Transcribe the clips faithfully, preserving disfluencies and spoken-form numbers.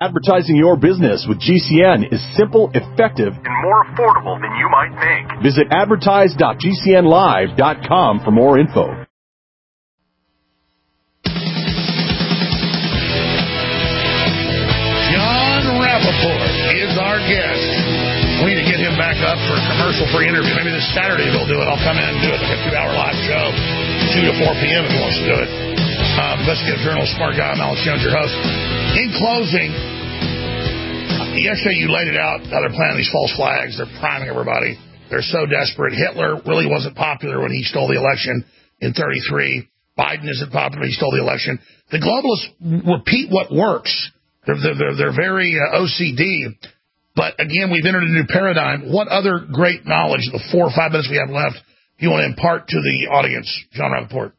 Advertising your business with G C N is simple, effective, and more affordable than you might think. Visit advertise dot g c n live dot com for more info. John Rappaport is our guest. We need to get him back up for a commercial-free interview. Maybe this Saturday they'll do it. I'll come in and do it, like a two-hour live show, two to four p.m. if he wants to do it. Uh, investigative journalist, smart guy, I'm Alex Jones, your host. In closing, yesterday you laid it out how they're planting these false flags. They're priming everybody. They're so desperate. Hitler really wasn't popular when he stole the election in thirty-three. Biden isn't popular when he stole the election. The globalists repeat what works. They're, they're, they're very uh, O C D. But, again, we've entered a new paradigm. What other great knowledge, the four or five minutes we have left, do you want to impart to the audience, John Rappaport?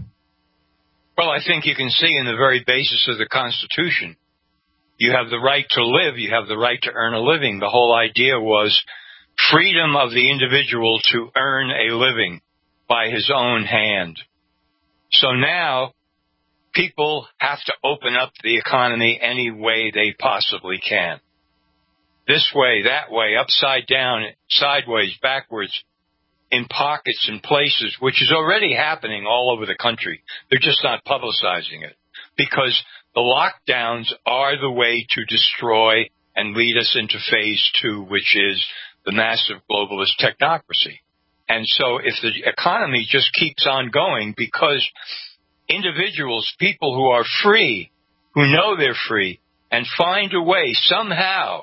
Well, I think you can see in the very basis of the Constitution, you have the right to live, you have the right to earn a living. The whole idea was freedom of the individual to earn a living by his own hand. So now people have to open up the economy any way they possibly can. This way, that way, upside down, sideways, backwards, in pockets and places, which is already happening all over the country. They're just not publicizing it because the lockdowns are the way to destroy and lead us into phase two, which is the massive globalist technocracy. And so if the economy just keeps on going because individuals, people who are free, who know they're free, and find a way somehow,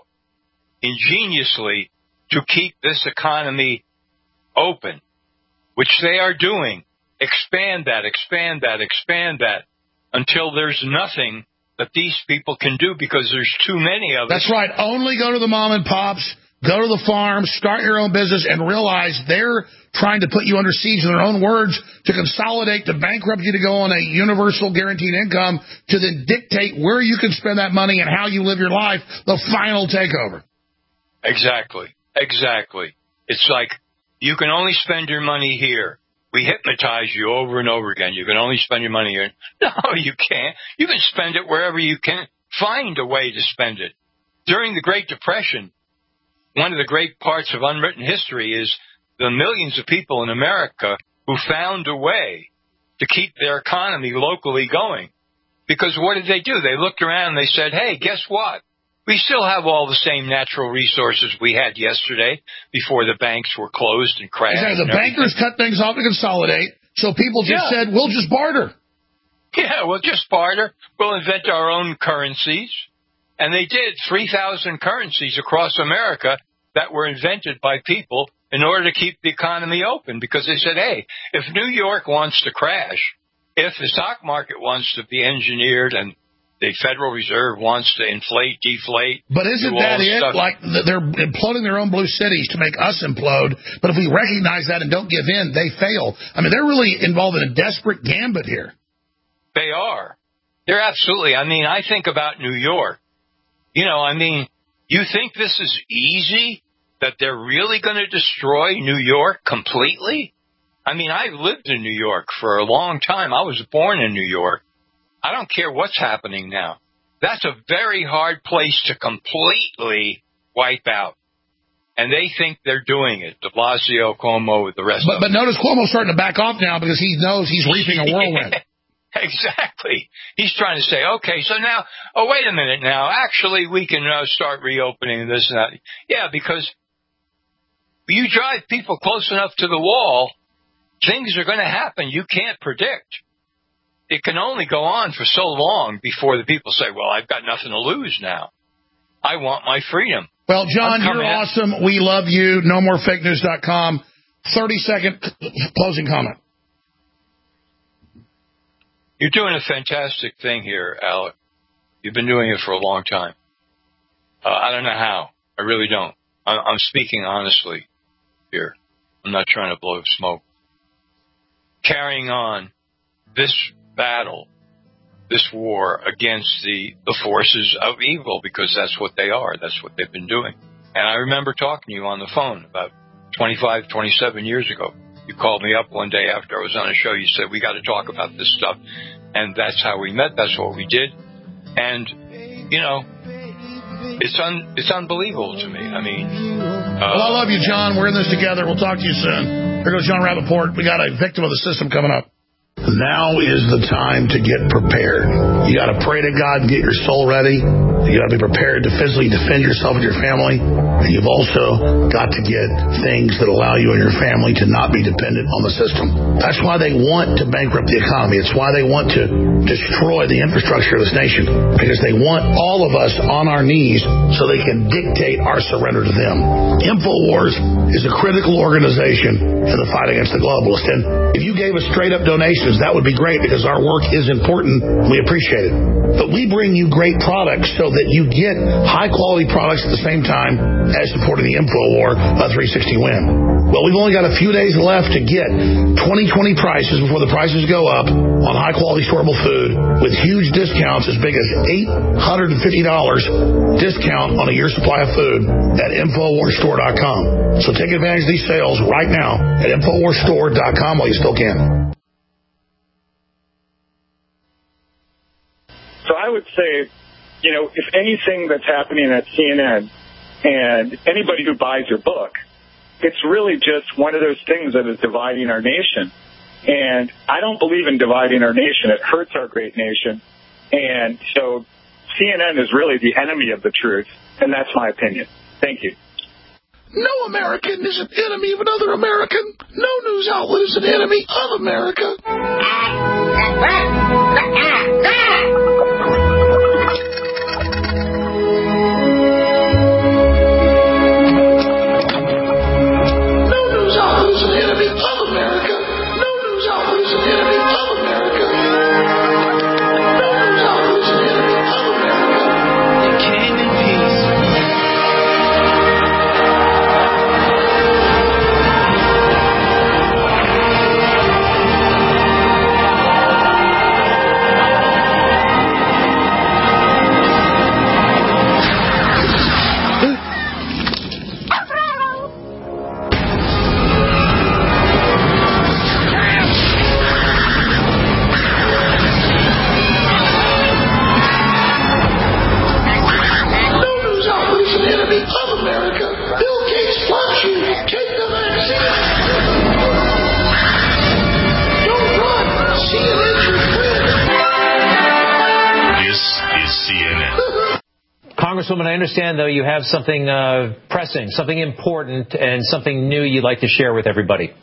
ingeniously, to keep this economy open, which they are doing, expand that, expand that, expand that, until there's nothing that these people can do because there's too many of us. That's right. Only go to the mom and pops, go to the farm, start your own business, and realize they're trying to put you under siege, in their own words, to consolidate, to bankrupt you, to go on a universal guaranteed income, to then dictate where you can spend that money and how you live your life, the final takeover. Exactly. Exactly. It's like, you can only spend your money here. We hypnotize you over and over again. You can only spend your money here. No, you can't. You can spend it wherever you can find a way to spend it. During the Great Depression, one of the great parts of unwritten history is the millions of people in America who found a way to keep their economy locally going. Because what did they do? They looked around and they said, hey, guess what? We still have all the same natural resources we had yesterday before the banks were closed and crashed. Exactly. The bankers cut things off to consolidate, so people just yeah. said, we'll just barter. Yeah, we'll just barter. We'll invent our own currencies. And they did three thousand currencies across America that were invented by people in order to keep the economy open. Because they said, hey, if New York wants to crash, if the stock market wants to be engineered and the Federal Reserve wants to inflate, deflate. But isn't that it? Stuff. Like, they're imploding their own blue cities to make us implode. But if we recognize that and don't give in, they fail. I mean, they're really involved in a desperate gambit here. They are. They're absolutely. I mean, I think about New York. You know, I mean, you think this is easy, that they're really going to destroy New York completely? I mean, I lived in New York for a long time. I was born in New York. I don't care what's happening now. That's a very hard place to completely wipe out. And they think they're doing it. De Blasio, Cuomo, the rest but, of but them. But notice Cuomo's starting to back off now because he knows he's reaping a whirlwind. Exactly. He's trying to say, okay, so now, oh, wait a minute now. Actually, we can uh, start reopening this and that. Yeah, because you drive people close enough to the wall, things are going to happen you can't predict. It can only go on for so long before the people say, well, I've got nothing to lose now. I want my freedom. Well, John, you're awesome. We love you. no more fake news dot com. thirty-second closing comment. You're doing a fantastic thing here, Alec. You've been doing it for a long time. Uh, I don't know how. I really don't. I'm, I'm speaking honestly here. I'm not trying to blow smoke. Carrying on this battle, this war against the, the forces of evil, because that's what they are. That's what they've been doing. And I remember talking to you on the phone about twenty-five, twenty-seven years ago. You called me up one day after I was on a show. You said, we got to talk about this stuff. And that's how we met. That's what we did. And, you know, it's un, it's unbelievable to me. I mean, uh, well, I love you, John. We're in this together. We'll talk to you soon. Here goes John Rappaport. We got a victim of the system coming up. Now is the time to get prepared. You got to pray to God and get your soul ready. You got to be prepared to physically defend yourself and your family. And you've also got to get things that allow you and your family to not be dependent on the system. That's why they want to bankrupt the economy. It's why they want to destroy the infrastructure of this nation. Because they want all of us on our knees so they can dictate our surrender to them. InfoWars is a critical organization in the fight against the globalists. And if you gave us straight up donations, that would be great because our work is important. We appreciate it. But we bring you great products so that you get high-quality products at the same time as supporting the InfoWar uh, three sixty Win. Well, we've only got a few days left to get twenty twenty prices before the prices go up on high-quality storable food with huge discounts as big as eight hundred fifty dollars discount on a year's supply of food at InfoWars Store dot com. So take advantage of these sales right now at InfoWars Store dot com while you still can. So I would say, you know, if anything that's happening at C N N and anybody who buys your book, it's really just one of those things that is dividing our nation. And I don't believe in dividing our nation. It hurts our great nation. And so C N N is really the enemy of the truth. And that's my opinion. Thank you. No American is an enemy of another American. No news outlet is an enemy of America. Congresswoman, I understand, though, you have something uh, pressing, something important, and something new you'd like to share with everybody.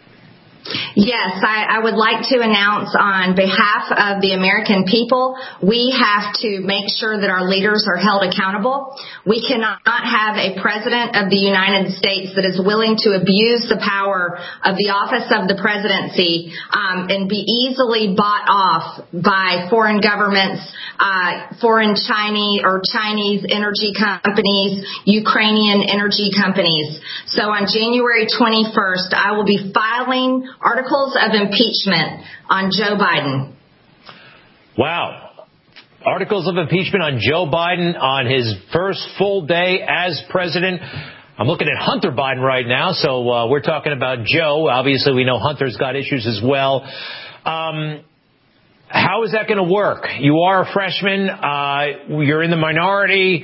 Yes, I, I would like to announce on behalf of the American people, we have to make sure that our leaders are held accountable. We cannot have a president of the United States that is willing to abuse the power of the office of the presidency um, and be easily bought off by foreign governments, uh, foreign Chinese or Chinese energy companies, Ukrainian energy companies. So on January twenty-first, I will be filing articles of impeachment on Joe Biden. Wow. Articles of impeachment on Joe Biden on his first full day as president. I'm looking at Hunter Biden right now, so uh, we're talking about Joe. Obviously, we know Hunter's got issues as well. Um, how is that going to work? You are a freshman. Uh, you're in the minority.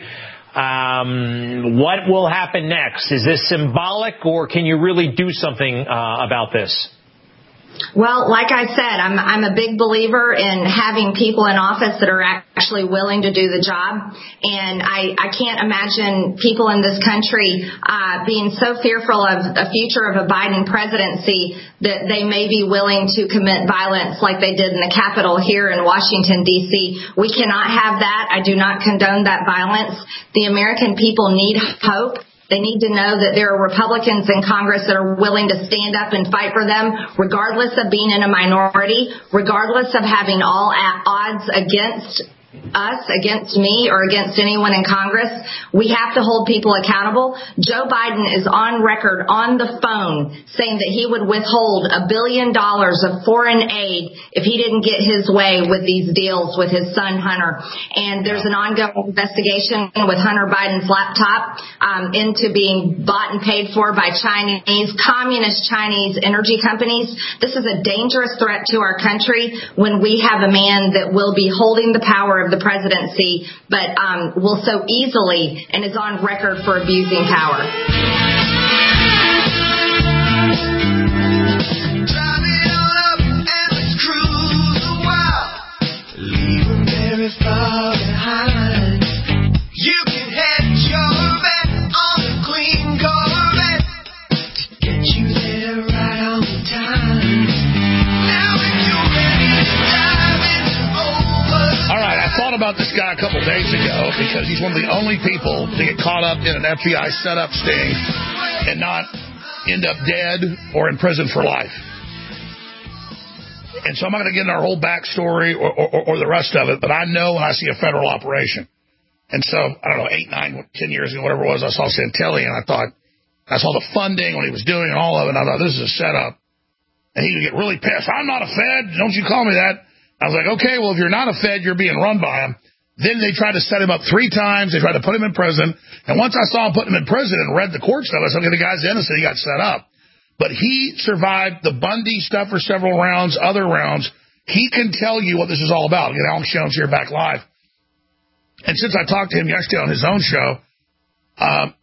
Um, what will happen next? Is this symbolic, or can you really do something uh, about this? Well, like I said, I'm I'm a big believer in having people in office that are actually willing to do the job. And I, I can't imagine people in this country uh, being so fearful of a future of a Biden presidency that they may be willing to commit violence like they did in the Capitol here in Washington, D C. We cannot have that. I do not condone that violence. The American people need hope. They need to know that there are Republicans in Congress that are willing to stand up and fight for them, regardless of being in a minority, regardless of having all odds against us, against me, or against anyone in Congress. We have to hold people accountable. Joe Biden is on record on the phone saying that he would withhold a billion dollars of foreign aid if he didn't get his way with these deals with his son Hunter. And there's an ongoing investigation with Hunter Biden's laptop um, into being bought and paid for by Chinese, communist Chinese energy companies. This is a dangerous threat to our country when we have a man that will be holding the power of the presidency, but um, will so easily and is on record for abusing power. Far behind. You can head your bet on the Queen Corvette to get you there right on time. Now if you're ready to dive into over. All right, I thought about this guy a couple days ago because he's one of the only people to get caught up in an F B I setup sting and not end up dead or in prison for life. And so I'm not going to get into our whole backstory or, or, or the rest of it, but I know when I see a federal operation. And so, I don't know, eight, nine, ten years ago, whatever it was, I saw Santelli, and I thought, I saw the funding, what he was doing, and all of it, and I thought, this is a setup. And he would get really pissed. I'm not a Fed. Don't you call me that. I was like, okay, well, if you're not a Fed, you're being run by him. Then they tried to set him up three times. They tried to put him in prison. And once I saw him put him in prison and read the court stuff, I said, okay, the guy's innocent. He got set up. But he survived the Bundy stuff for several rounds, other rounds. He can tell you what this is all about. Again, Alex Jones here back live. And since I talked to him yesterday on his own show, um,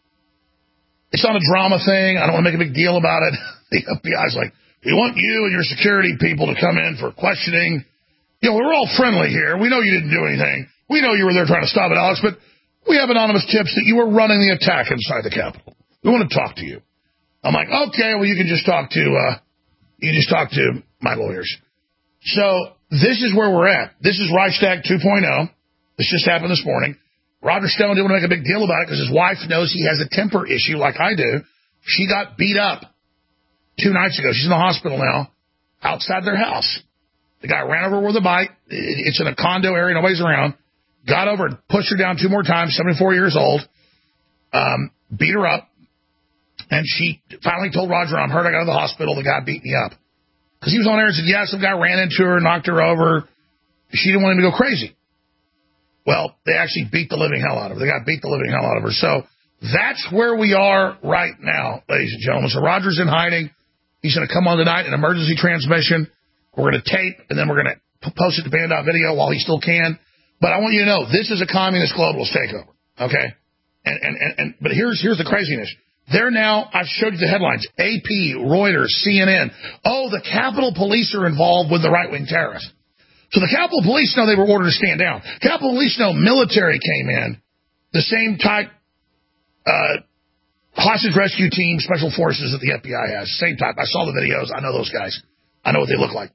it's not a drama thing. I don't want to make a big deal about it. The F B I's like, we want you and your security people to come in for questioning. You know, we're all friendly here. We know you didn't do anything. We know you were there trying to stop it, Alex, but we have anonymous tips that you were running the attack inside the Capitol. We want to talk to you. I'm like, okay, well, you can just talk to, uh, you can just talk to my lawyers. So this is where we're at. This is Reichstag two point oh. This just happened this morning. Roger Stone didn't want to make a big deal about it because his wife knows he has a temper issue like I do. She got beat up two nights ago. She's in the hospital now outside their house. The guy ran over with a bike. It's in a condo area. Nobody's around. Got over and pushed her down two more times, seventy-four years old. Um, beat her up. And she finally told Roger, I'm hurt. I got to the hospital. The guy beat me up. Because he was on air and said, yeah, some guy ran into her, knocked her over. She didn't want him to go crazy. Well, they actually beat the living hell out of her. They got beat the living hell out of her. So that's where we are right now, ladies and gentlemen. So Roger's in hiding. He's going to come on tonight, an emergency transmission. We're going to tape, and then we're going to post it to Band Out Video while he still can. But I want you to know, this is a communist globalist takeover, okay? And, and, and, and But here's here's the craziness. They're now, I've showed you the headlines, A P, Reuters, C N N. Oh, the Capitol Police are involved with the right-wing terrorists. So the Capitol Police know they were ordered to stand down. Capitol Police know military came in, the same type uh, hostage rescue team, special forces that the F B I has, same type. I saw the videos. I know those guys. I know what they look like.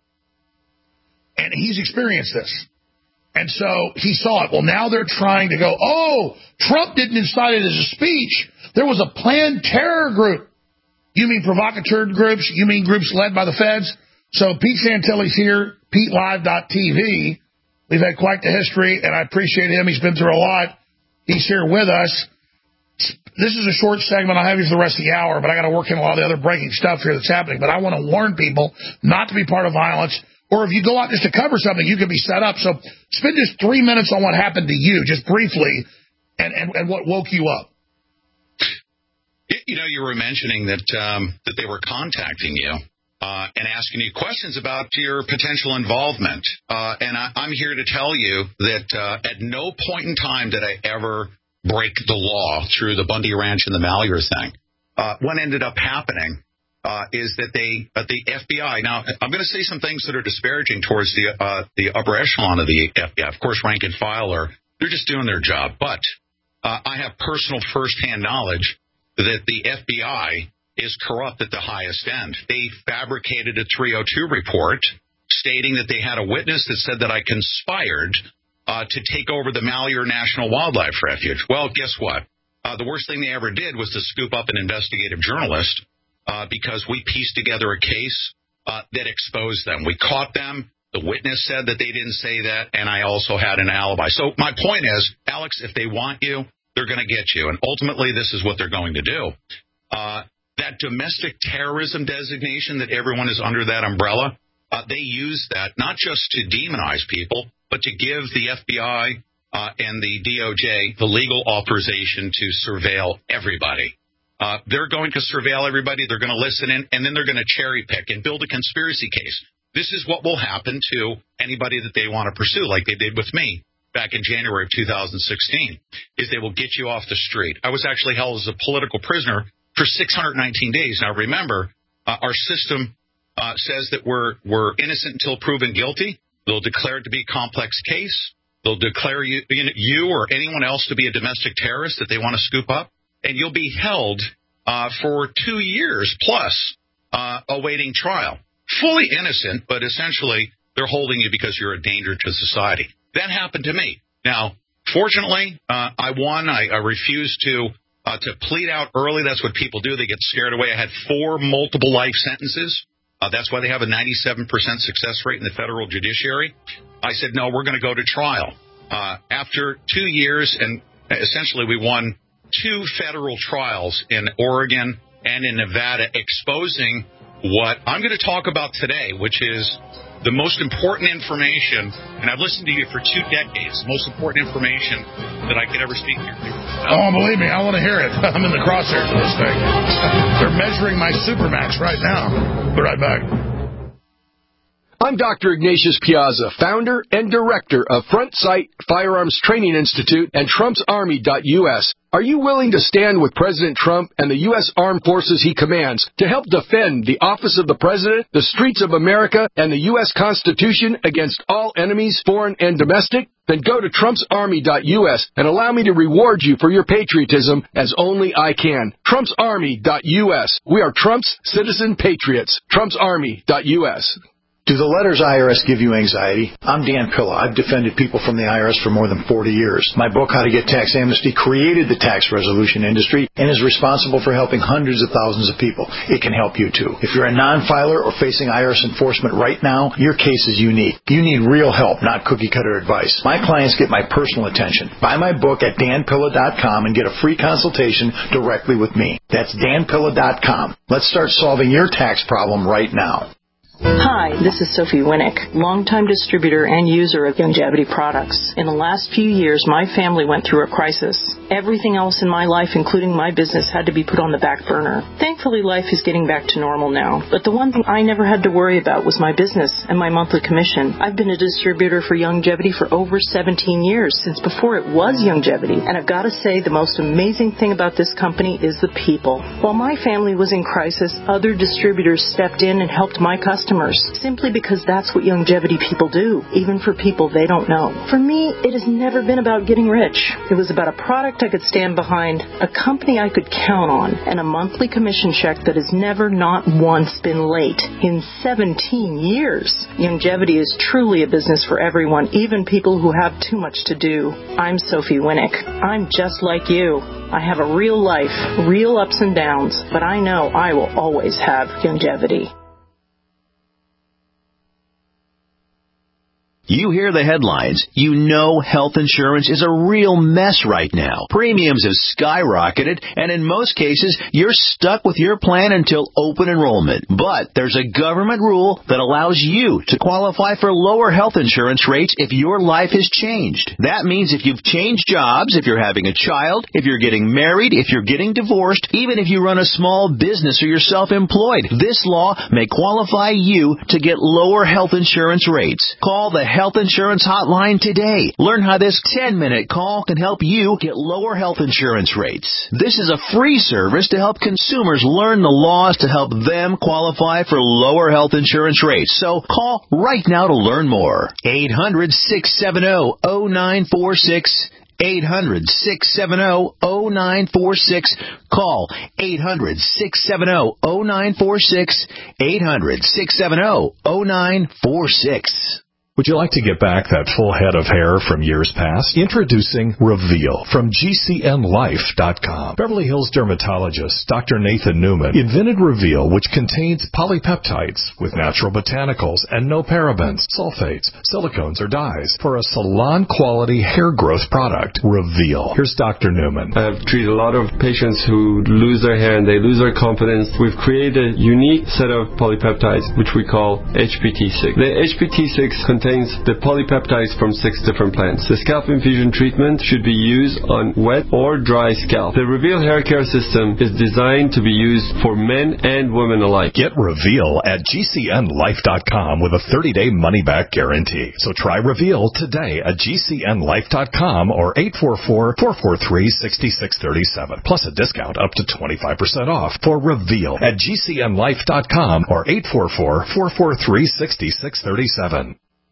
And he's experienced this. And so he saw it. Well, now they're trying to go, oh, Trump didn't incite it as a speech. There was a planned terror group. You mean provocateur groups? You mean groups led by the feds? So Pete Santelli's here, Pete Live dot T V. We've had quite the history, and I appreciate him. He's been through a lot. He's here with us. This is a short segment. I'll have you for the rest of the hour, but I got to work in a lot of the other breaking stuff here that's happening. But I want to warn people not to be part of violence. Or if you go out just to cover something, you could be set up. So spend just three minutes on what happened to you, just briefly, and, and, and what woke you up. You know, you were mentioning that um, that they were contacting you uh, and asking you questions about your potential involvement. Uh, and I, I'm here to tell you that uh, at no point in time did I ever break the law through the Bundy Ranch and the Malheur thing. Uh, what ended up happening uh, is that they, uh, the F B I. Now, I'm going to say some things that are disparaging towards the uh, the upper echelon of the F B I. Of course, rank and file are they're just doing their job. But uh, I have personal firsthand knowledge that the F B I is corrupt at the highest end. They fabricated a three oh two report stating that they had a witness that said that I conspired uh, to take over the Malheur National Wildlife Refuge. Well, guess what? Uh, the worst thing they ever did was to scoop up an investigative journalist uh, because we pieced together a case uh, that exposed them. We caught them. The witness said that they didn't say that, and I also had an alibi. So my point is, Alex, if they want you, they're going to get you. And ultimately, this is what they're going to do. Uh, that domestic terrorism designation that everyone is under that umbrella, uh, they use that not just to demonize people, but to give the F B I uh, and the D O J the legal authorization to surveil everybody. Uh, they're going to surveil everybody. They're going to listen in, and then they're going to cherry pick and build a conspiracy case. This is what will happen to anybody that they want to pursue, like they did with me. back in January of two thousand sixteen, is they will get you off the street. I was actually held as a political prisoner for six hundred nineteen days. Now, remember, uh, our system uh, says that we're we're innocent until proven guilty. They'll declare it to be a complex case. They'll declare you, you or anyone else to be a domestic terrorist that they want to scoop up, and you'll be held uh, for two years plus uh, awaiting trial. Fully innocent, but essentially they're holding you because you're a danger to society. That happened to me. Now, fortunately, uh, I won. I, I refused to uh, to plead out early. That's what people do. They get scared away. I had four multiple life sentences. Uh, that's why they have a ninety-seven percent success rate in the federal judiciary. I said, no, we're going to go to trial. Uh, after two years, and essentially we won two federal trials in Oregon and in Nevada, exposing what I'm going to talk about today, which is the most important information, and I've listened to you for two decades, the most important information that I could ever speak to you. Oh, believe me, I want to hear it. I'm in the crosshairs of this thing. They're measuring my Supermax right now. Be right back. I'm Doctor Ignatius Piazza, founder and director of Front Sight Firearms Training Institute and Trump's Army dot U S. Are you willing to stand with President Trump and the U S Armed Forces he commands to help defend the office of the President, the streets of America, and the U S Constitution against all enemies, foreign and domestic? Then go to Trump's Army dot U S and allow me to reward you for your patriotism as only I can. Trump's Army dot U S. We are Trump's citizen patriots. Trump's Army dot U S. Do the letters I R S give you anxiety? I'm Dan Pilla. I've defended people from the I R S for more than forty years. My book, How to Get Tax Amnesty, created the tax resolution industry and is responsible for helping hundreds of thousands of people. It can help you, too. If you're a non-filer or facing I R S enforcement right now, your case is unique. You need real help, not cookie-cutter advice. My clients get my personal attention. Buy my book at Dan Pilla dot com and get a free consultation directly with me. That's Dan Pilla dot com. Let's start solving your tax problem right now. Hi, this is Sophie Winnick, longtime distributor and user of Youngevity products. In the last few years, my family went through a crisis. Everything else in my life, including my business, had to be put on the back burner. Thankfully, life is getting back to normal now. But the one thing I never had to worry about was my business and my monthly commission. I've been a distributor for Youngevity for over seventeen years, since before it was Youngevity. And I've got to say, the most amazing thing about this company is the people. While my family was in crisis, other distributors stepped in and helped my customers. Customers, simply because that's what Youngevity people do, even for people they don't know. For me, it has never been about getting rich. It was about a product I could stand behind, a company I could count on, and a monthly commission check that has never, not once, been late in seventeen years. Youngevity is truly a business for everyone, even people who have too much to do. I'm Sophie Winnick. I'm just like you. I have a real life, real ups and downs, but I know I will always have Youngevity. You hear the headlines. You know health insurance is a real mess right now. Premiums have skyrocketed, and in most cases, you're stuck with your plan until open enrollment. But there's a government rule that allows you to qualify for lower health insurance rates if your life has changed. That means if you've changed jobs, if you're having a child, if you're getting married, if you're getting divorced, even if you run a small business or you're self-employed, this law may qualify you to get lower health insurance rates. Call the Health Insurance Hotline today. Learn how this ten-minute call can help you get lower health insurance rates. This is a free service to help consumers learn the laws to help them qualify for lower health insurance rates. So call right now to learn more. eight hundred, six seven zero, zero nine four six. eight hundred, six seven zero, zero nine four six. Call eight hundred, six seven zero, zero nine four six. eight hundred, six seven zero, zero nine four six. Would you like to get back that full head of hair from years past? Introducing Reveal from G C N Life dot com. Beverly Hills dermatologist Doctor Nathan Newman invented Reveal, which contains polypeptides with natural botanicals and no parabens, sulfates, silicones, or dyes for a salon-quality hair growth product. Reveal. Here's Doctor Newman. I've treated a lot of patients who lose their hair and they lose their confidence. We've created a unique set of polypeptides, which we call H P T six. The H P T six contains contains the polypeptides from six different plants. The scalp infusion treatment should be used on wet or dry scalp. The Reveal hair care system is designed to be used for men and women alike. Get Reveal at G C N life dot com with a thirty-day money-back guarantee. So try Reveal today at G C N life dot com or eight four four, four four three, six six three seven. Plus a discount up to twenty-five percent off for Reveal at G C N life dot com or eight four four, four four three, six six three seven.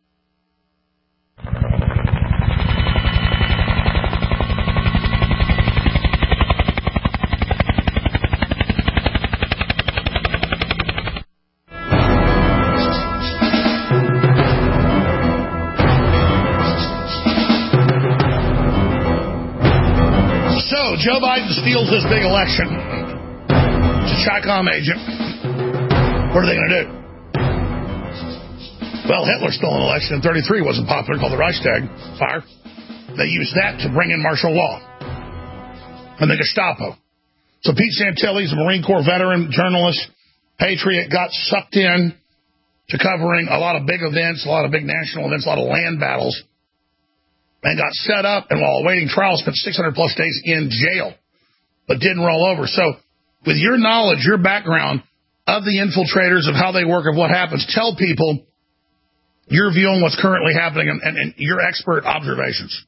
So, Joe Biden steals this big election. It's a Chi-Com agent. What are they going to do? Well, Hitler stole an election in thirty-three. Wasn't popular, called the Reichstag fire. They used that to bring in martial law and the Gestapo. So Pete Santilli's a Marine Corps veteran, journalist, patriot, got sucked in to covering a lot of big events, a lot of big national events, a lot of land battles, and got set up, and while awaiting trial, spent six hundred plus days in jail, but didn't roll over. So with your knowledge, your background of the infiltrators, of how they work, of what happens, tell people your view on what's currently happening and, and, and your expert observations.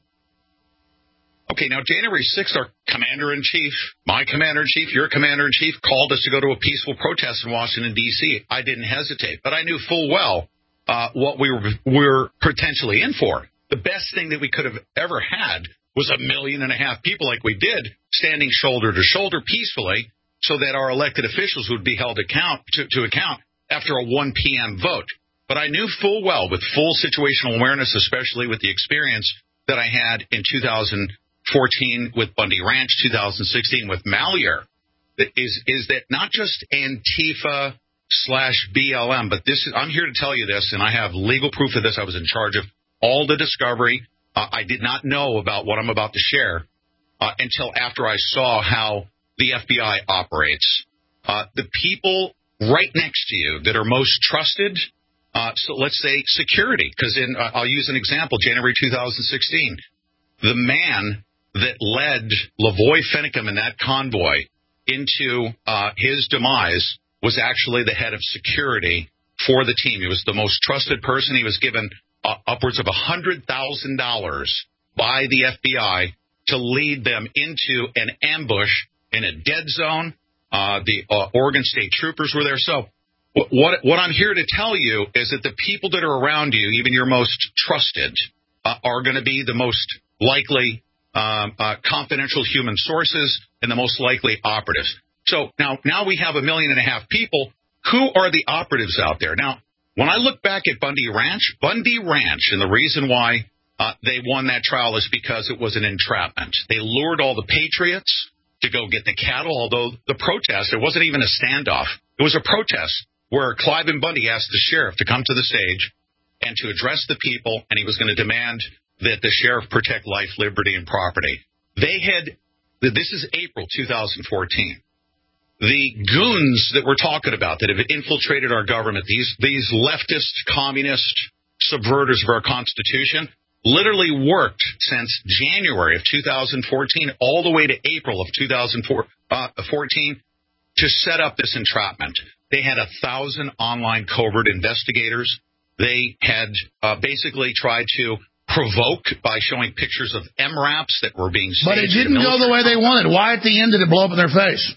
Okay, now January sixth, our commander-in-chief, my commander-in-chief, your commander-in-chief, called us to go to a peaceful protest in Washington, D C I didn't hesitate, but I knew full well uh, what we were, we were potentially in for. The best thing that we could have ever had was a million and a half people like we did, standing shoulder to shoulder peacefully, so that our elected officials would be held account to, to account after a one p.m. vote. But I knew full well, with full situational awareness, especially with the experience that I had in two thousand fourteen with Bundy Ranch, two thousand sixteen with Malheur, that is, is that not just Antifa slash B L M, but this is, I'm here to tell you this, and I have legal proof of this. I was in charge of all the discovery. Uh, I did not know about what I'm about to share uh, until after I saw how the F B I operates. Uh, the people right next to you that are most trusted, uh, so let's say security, because in uh, I'll use an example, January two thousand sixteen, the man that led Lavoy Finicum in that convoy into uh, his demise was actually the head of security for the team. He was the most trusted person. He was given uh, upwards of one hundred thousand dollars by the F B I to lead them into an ambush in a dead zone. Uh, the uh, Oregon State Troopers were there. So what, what I'm here to tell you is that the people that are around you, even your most trusted, uh, are going to be the most likely um, uh, confidential human sources and the most likely operatives. So now, now we have a million and a half people. Who are the operatives out there? Now, when I look back at Bundy Ranch, Bundy Ranch, and the reason why uh, they won that trial is because it was an entrapment. They lured all the patriots to go get the cattle, although the protest, it wasn't even a standoff. It was a protest where Cliven Bundy asked the sheriff to come to the stage and to address the people, and he was going to demand that the sheriff protect life, liberty, and property. They had, this is April two thousand fourteen. The goons that we're talking about that have infiltrated our government, these, these leftist, communist subverters of our Constitution, literally worked since January of two thousand fourteen all the way to April of two thousand fourteen to set up this entrapment. They had a thousand online covert investigators. They had uh, basically tried to provoke by showing pictures of M RAPs that were being staged. But it didn't go the way they wanted. Why at the end did it blow up in their face?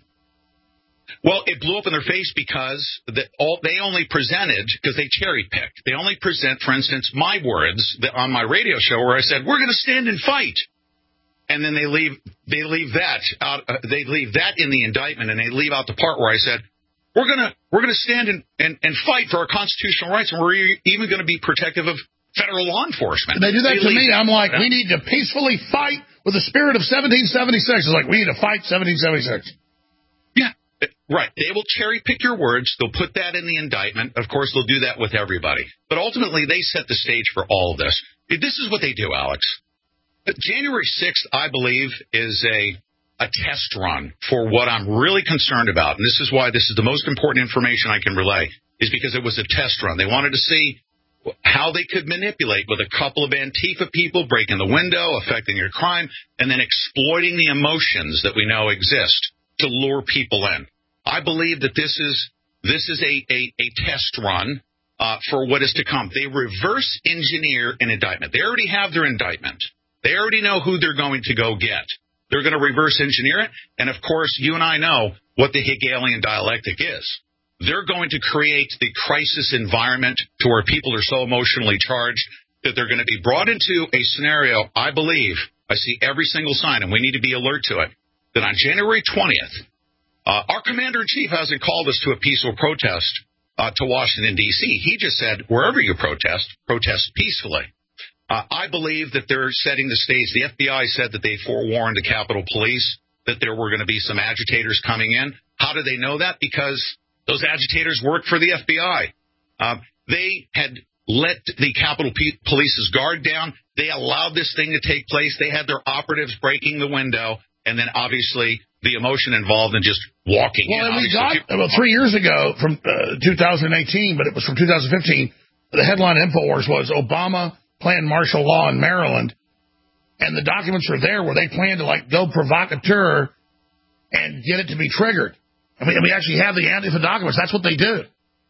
Well, it blew up in their face because the, all, they only presented, because they cherry-picked. They only present, for instance, my words that on my radio show where I said, we're going to stand and fight. And then they leave they leave that out. Uh, they leave that in the indictment, and they leave out the part where I said, we're going to we're going to stand and, and, and fight for our constitutional rights, and we're even going to be protective of federal law enforcement. They do that they to me. That. I'm like, we need to peacefully fight with the spirit of seventeen seventy-six. It's like, we need to fight seventeen seventy-six. Yeah. Right. They will cherry pick your words. They'll put that in the indictment. Of course, they'll do that with everybody. But ultimately, they set the stage for all of this. This is what they do, Alex. January sixth, I believe, is a a test run for what I'm really concerned about. And this is why this is the most important information I can relay, is because it was a test run. They wanted to see how they could manipulate with a couple of Antifa people breaking the window, affecting your crime, and then exploiting the emotions that we know exist to lure people in. I believe that this is this is a, a, a test run uh, for what is to come. They reverse engineer an indictment. They already have their indictment. They already know who they're going to go get. They're going to reverse engineer it. And, of course, you and I know what the Hegelian dialectic is. They're going to create the crisis environment to where people are so emotionally charged that they're going to be brought into a scenario, I believe, I see every single sign, and we need to be alert to it, that on January twentieth, uh, our commander-in-chief hasn't called us to a peaceful protest uh, to Washington, D C He just said, wherever you protest, protest peacefully. Uh, I believe that they're setting the stage. The F B I said that they forewarned the Capitol Police that there were going to be some agitators coming in. How do they know that? Because those agitators work for the F B I. Uh, they had let the Capitol P- Police's guard down. They allowed this thing to take place. They had their operatives breaking the window, and then obviously the emotion involved in just walking well, in. Well, we got people- about three years ago from uh, two thousand eighteen, but it was from two thousand fifteen. The headline in InfoWars was Obama planned martial law in Maryland, and the documents are there where they plan to like go provocateur and get it to be triggered. I mean, we actually have the Antifa documents. That's what they do.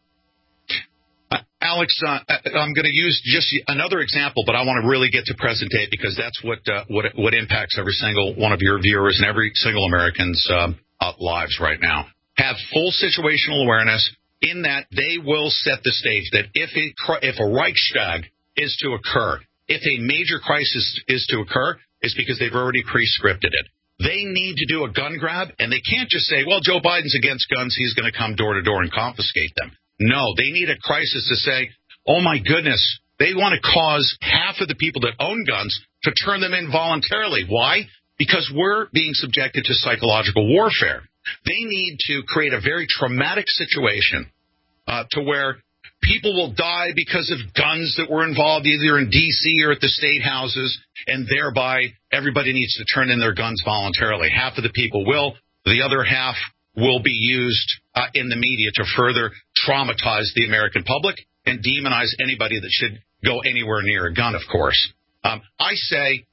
Uh, Alex, uh, I'm going to use just another example, but I want to really get to present day because that's what uh, what what impacts every single one of your viewers and every single American's um, uh, lives right now. Have full situational awareness in that they will set the stage that if a, if a Reichstag is to occur, if a major crisis is to occur, it's because they've already pre-scripted it. They need to do a gun grab, and they can't just say, well, Joe Biden's against guns, he's going to come door to door and confiscate them. No, they need a crisis to say, oh, my goodness, they want to cause half of the people that own guns to turn them in voluntarily. Why? Because we're being subjected to psychological warfare. They need to create a very traumatic situation uh, to where people will die because of guns that were involved either in D C or at the state houses, and thereby everybody needs to turn in their guns voluntarily. Half of the people will. The other half will be used uh, in the media to further traumatize the American public and demonize anybody that should go anywhere near a gun, of course. Um, I say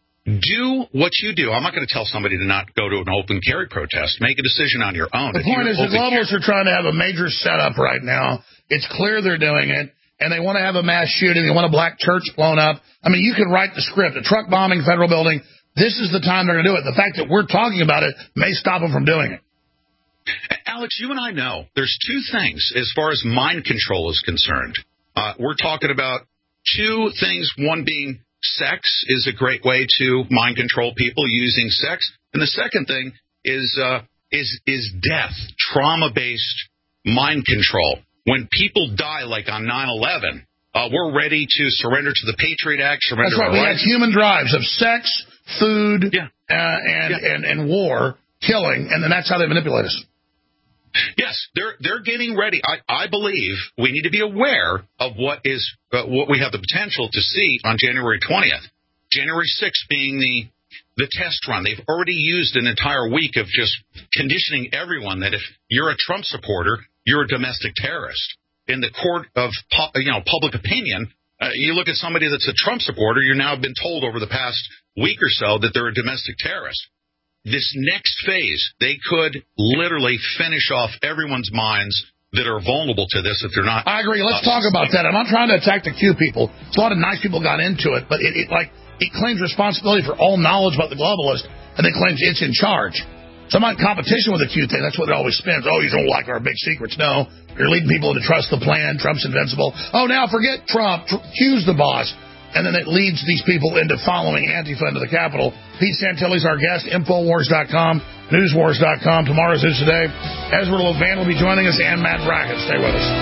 do what you do. I'm not going to tell somebody to not go to an open carry protest. Make a decision on your own. The If point you're is the open globalists carry- are trying to have a major setup right now. It's clear they're doing it, and they want to have a mass shooting. They want a black church blown up. I mean, you can write the script. A truck bombing federal building. This is the time they're going to do it. The fact that we're talking about it may stop them from doing it. Alex, you and I know there's two things as far as mind control is concerned. Uh, we're talking about two things, one being sex is a great way to mind control people using sex. And the second thing is uh, is is death, trauma-based mind control. When people die, like on nine eleven, uh, we're ready to surrender to the Patriot Act, surrender That's right. our We rights. have human drives of sex, food, Yeah. uh, and, Yeah. and, and war, killing, and then that's how they manipulate us. Yes, they're they're getting ready. I, I believe we need to be aware of what is uh, what we have the potential to see on January twentieth. January sixth being the the test run. They've already used an entire week of just conditioning everyone that if you're a Trump supporter, you're a domestic terrorist. In the court of pu- you know public opinion, uh, you look at somebody that's a Trump supporter, you're now been told over the past week or so that they're a domestic terrorist. This next phase, they could literally finish off everyone's minds that are vulnerable to this if they're not. I agree. Let's uh, talk about that. I'm not trying to attack the Q people. A lot of nice people got into it, but it, it like it claims responsibility for all knowledge about the globalist, and it claims it's in charge. So I'm not in competition with the Q thing. That's what it always spins. Oh, you don't like our big secrets. No, you're leading people to trust the plan. Trump's invincible. Oh, now forget Trump. Tr- Q's the boss. And then it leads these people into following Antifa into the Capitol. Pete Santilli's our guest, Infowars dot com, Newswars dot com. Tomorrow's News Today. Ezra Levant will be joining us, and Matt Brackett. Stay with us.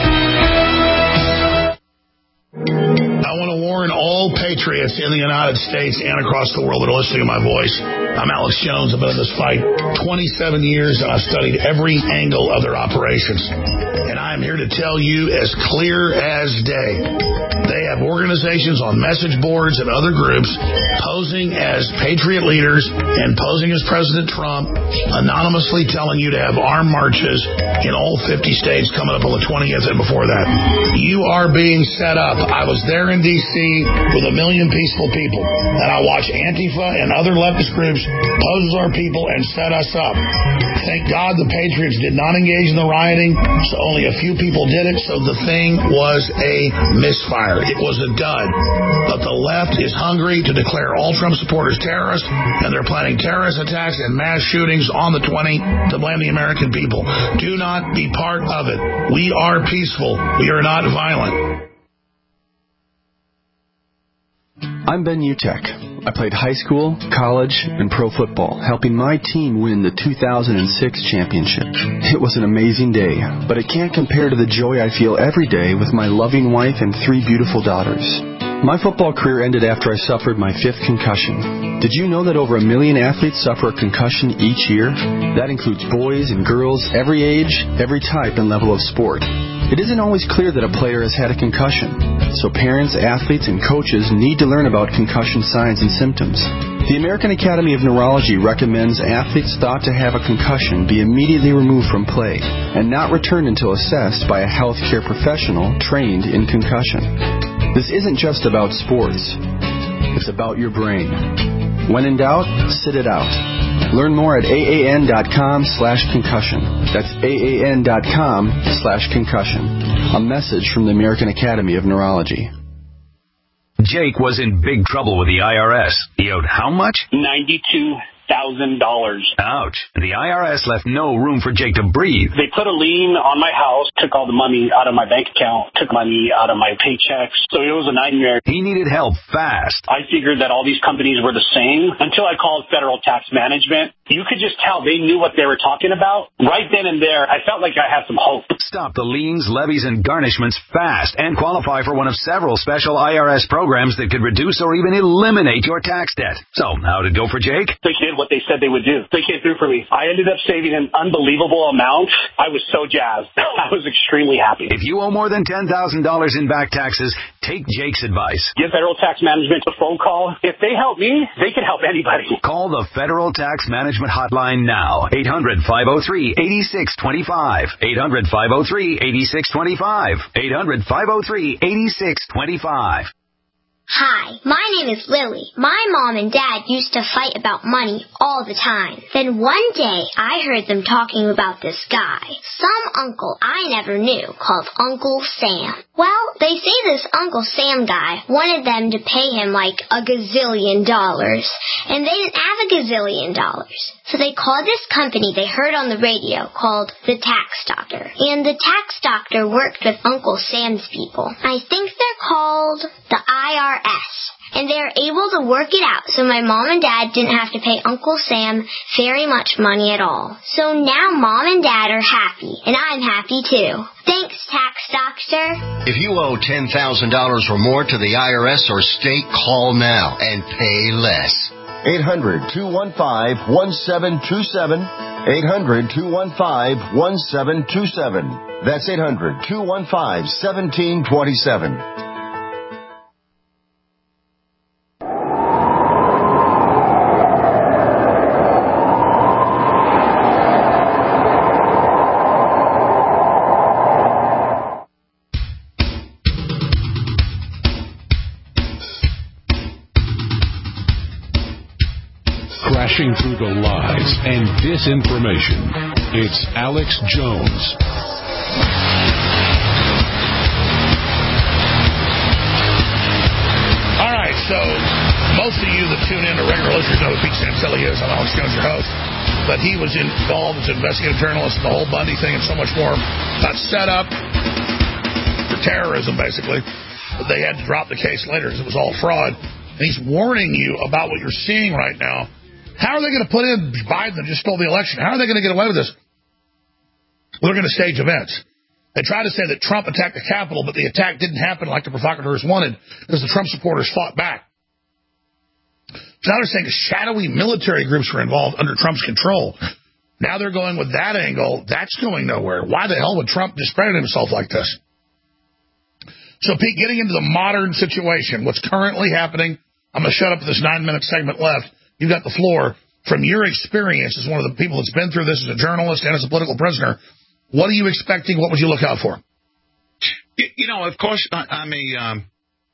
I want to warn all patriots in the United States and across the world that are listening to my voice. I'm Alex Jones. I've been in this fight twenty-seven years, and I've studied every angle of their operations. And I am here to tell you as clear as day, they have organizations on message boards and other groups posing as patriot leaders and posing as President Trump, anonymously telling you to have armed marches in all fifty states coming up on the twentieth and before that. You are being set up. I was there in D C with a million peaceful people, and I watched Antifa and other leftist groups pose as our people and set us up. Thank God the Patriots did not engage in the rioting, so only a few people did it, so the thing was a misfire. It was a dud. But the left is hungry to declare all Trump supporters terrorists, and they're planning terrorist attacks and mass shootings on the twentieth to blame the American people. Do not be part of it. We are peaceful. We are not violent. I'm Ben Utek. I played high school, college, and pro football, helping my team win the two thousand six championship. It was an amazing day, but it can't compare to the joy I feel every day with my loving wife and three beautiful daughters. My football career ended after I suffered my fifth concussion. Did you know that over a million athletes suffer a concussion each year? That includes boys and girls, every age, every type and level of sport. It isn't always clear that a player has had a concussion, so parents, athletes, and coaches need to learn about concussion signs and symptoms. The American Academy of Neurology recommends athletes thought to have a concussion be immediately removed from play and not returned until assessed by a healthcare professional trained in concussion. This isn't just about sports. It's about your brain. When in doubt, sit it out. Learn more at aan.com slash concussion. That's aan.com slash concussion. A message from the American Academy of Neurology. Jake was in big trouble with the I R S. He owed how much? ninety-two thousand dollars. Ouch. The I R S left no room for Jake to breathe. They put a lien on my house, took all the money out of my bank account, took money out of my paychecks. So it was a nightmare. He needed help fast. I figured that all these companies were the same until I called Federal Tax Management. You could just tell they knew what they were talking about. Right then and there, I felt like I had some hope. Stop the liens, levies, and garnishments fast and qualify for one of several special I R S programs that could reduce or even eliminate your tax debt. So, how'd it go for Jake? They did what they said they would do. They came through for me. I ended up saving an unbelievable amount. I was so jazzed. I was extremely happy. If you owe more than ten thousand dollars in back taxes, take Jake's advice. Give Federal Tax Management a phone call. If they help me, they can help anybody. Call the Federal Tax Management Hotline now. eight hundred, five oh three, eight six two five. eight hundred, five oh three, eight six two five. eight hundred, five oh three, eight six two five. Hi, my name is Lily. My mom and dad used to fight about money all the time. Then one day, I heard them talking about this guy, some uncle I never knew, called Uncle Sam. Well, they say this Uncle Sam guy wanted them to pay him like a gazillion dollars, and they didn't have a gazillion dollars. So they called this company they heard on the radio called the Tax Doctor. And the Tax Doctor worked with Uncle Sam's people. I think they're called the I R S. And they are able to work it out so my mom and dad didn't have to pay Uncle Sam very much money at all. So now mom and dad are happy, and I'm happy too. Thanks, Tax Doctor. If you owe ten thousand dollars or more to the I R S or state, call now and pay less. eight hundred, two one five, one seven two seven. eight hundred, two one five, one seven two seven. That's eight hundred, two one five, one seven two seven. Crashing through the lies and disinformation. It's Alex Jones. All right, so most of you that tune in to regular listeners know who Pete Santilli is. I'm Alex Jones, your host. But he was involved as an investigative journalist in the whole Bundy thing and so much more. Got set up for terrorism, basically. But they had to drop the case later because it was all fraud. And he's warning you about what you're seeing right now. How are they going to put in Biden that just stole the election? How are they going to get away with this? Well, they're going to stage events. They try to say that Trump attacked the Capitol, but the attack didn't happen like the provocateurs wanted because the Trump supporters fought back. So now they're saying shadowy military groups were involved under Trump's control. Now they're going with that angle. That's going nowhere. Why the hell would Trump discredit himself like this? So, Pete, getting into the modern situation, what's currently happening, I'm going to shut up with this nine-minute segment left. You've got the floor. From your experience as one of the people that's been through this as a journalist and as a political prisoner, what are you expecting? What would you look out for? You, you know, of course, I, I'm a... Um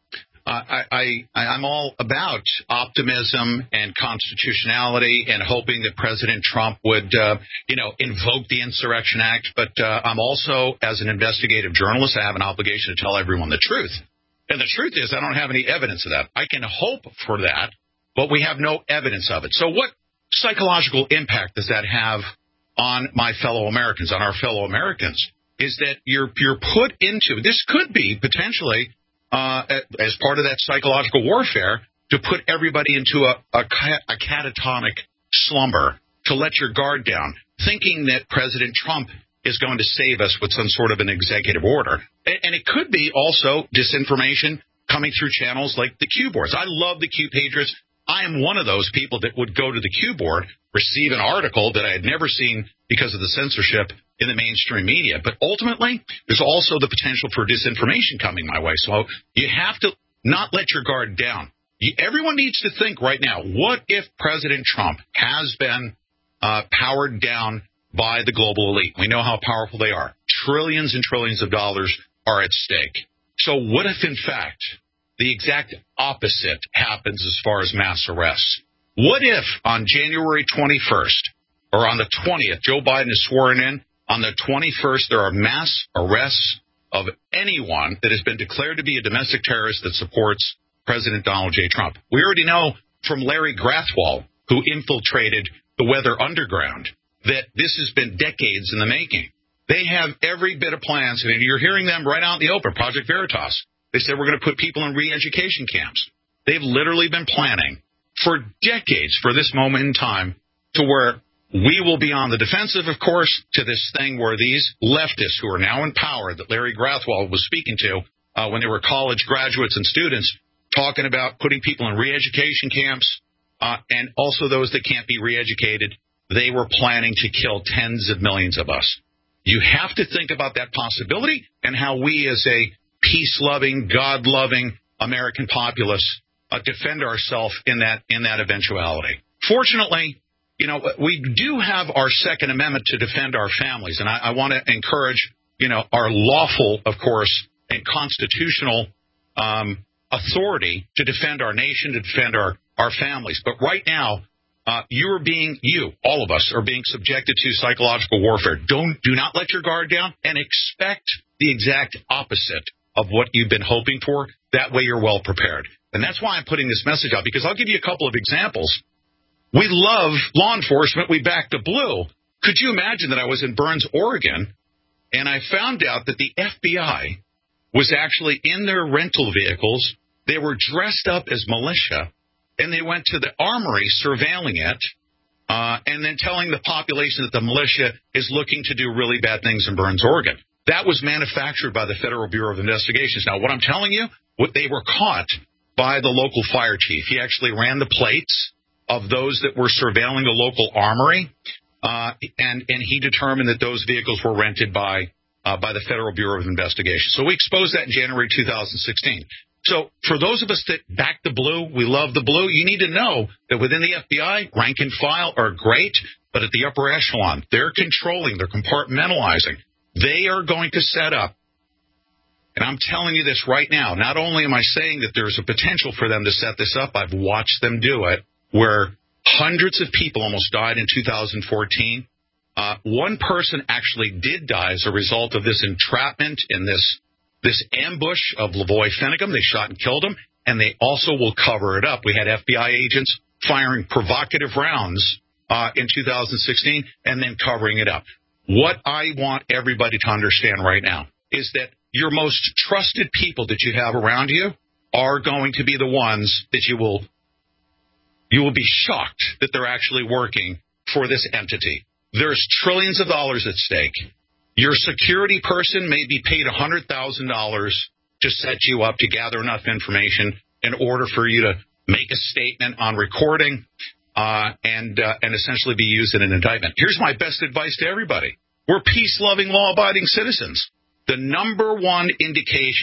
I, I, I'm all about optimism and constitutionality and hoping that President Trump would, uh, you know, invoke the Insurrection Act. But uh, I'm also, as an investigative journalist, I have an obligation to tell everyone the truth. And the truth is I don't have any evidence of that. I can hope for that, but we have no evidence of it. So what psychological impact does that have on my fellow Americans, on our fellow Americans, is that you're you're put into, this could be potentially, Uh, as part of that psychological warfare, to put everybody into a, a, a catatonic slumber, to let your guard down, thinking that President Trump is going to save us with some sort of an executive order. And, and it could be also disinformation coming through channels like the Q boards. I love the Q Patriots. I am one of those people that would go to the Q board, receive an article that I had never seen because of the censorship in the mainstream media. But ultimately, there's also the potential for disinformation coming my way. So you have to not let your guard down. You, everyone needs to think right now, what if President Trump has been uh, powered down by the global elite? We know how powerful they are. Trillions and trillions of dollars are at stake. So what if, in fact, the exact opposite happens as far as mass arrests? What if on January twenty-first or on the twentieth, Joe Biden is sworn in, on the twenty-first, there are mass arrests of anyone that has been declared to be a domestic terrorist that supports President Donald J. Trump. We already know from Larry Grathwohl, who infiltrated the Weather Underground, that this has been decades in the making. They have every bit of plans, and you're hearing them right out in the open, Project Veritas. They said we're going to put people in re-education camps. They've literally been planning for decades for this moment in time to where we will be on the defensive, of course, to this thing where these leftists who are now in power that Larry Grathwohl was speaking to uh, when they were college graduates and students talking about putting people in re-education camps uh, and also those that can't be re-educated, they were planning to kill tens of millions of us. You have to think about that possibility and how we as a peace-loving, God-loving American populace uh, defend ourselves in that in that eventuality. Fortunately, you know, we do have our Second Amendment to defend our families, and I, I want to encourage, you know, our lawful, of course, and constitutional um, authority to defend our nation, to defend our, our families. But right now, uh, you are being, you, all of us, are being subjected to psychological warfare. Don't, do not let your guard down and expect the exact opposite of what you've been hoping for. That way you're well prepared. And that's why I'm putting this message out, because I'll give you a couple of examples. We love law enforcement. We back the blue. Could you imagine that I was in Burns, Oregon, and I found out that the F B I was actually in their rental vehicles. They were dressed up as militia, and they went to the armory surveilling it, uh, and then telling the population that the militia is looking to do really bad things in Burns, Oregon. That was manufactured by the Federal Bureau of Investigations. Now, what I'm telling you, what they were caught by the local fire chief. He actually ran the plates of those that were surveilling the local armory, uh, and, and he determined that those vehicles were rented by uh, by the Federal Bureau of Investigation. So we exposed that in January two thousand sixteen. So for those of us that back the blue, we love the blue, you need to know that within the F B I, rank and file are great, but at the upper echelon, they're controlling, they're compartmentalizing. They are going to set up, and I'm telling you this right now, not only am I saying that there's a potential for them to set this up, I've watched them do it, where hundreds of people almost died in two thousand fourteen. Uh, one person actually did die as a result of this entrapment and this this ambush of Lavoy Finicum. They shot and killed him, and they also will cover it up. We had F B I agents firing provocative rounds uh, in two thousand sixteen and then covering it up. What I want everybody to understand right now is that your most trusted people that you have around you are going to be the ones that you will You will be shocked that they're actually working for this entity. There's trillions of dollars at stake. Your security person may be paid one hundred thousand dollars to set you up to gather enough information in order for you to make a statement on recording uh, and uh, and essentially be used in an indictment. Here's my best advice to everybody. We're peace-loving, law-abiding citizens. The number one indication